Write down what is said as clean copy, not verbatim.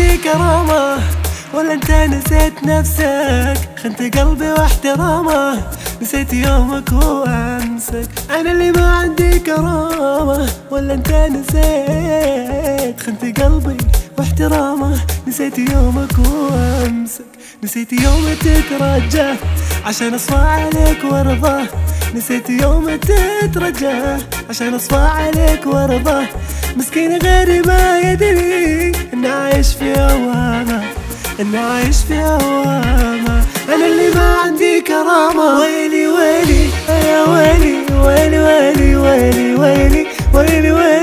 عندي كرامة ولا انت نسيت نفسك؟ خنت قلبي واحترامه، نسيت يومك وامسك. انا اللي ما عندي كرامة ولا انت نسيت؟ خنت قلبي واحترامه، نسيت يومك وامسك. نسيت يوم تترجى عشان اصفى عليك وارضاه، نسيت يوم تترجى عشان اصفى عليك وارضاه. مسكين غيري ما يدري ان عايش في اوهامه، ان عايش في اوهامه. انا اللي ما عندي كرامه، ويلي ويلي يا ويلي ويلي ويلي ويلي ويلي ويلي ويلي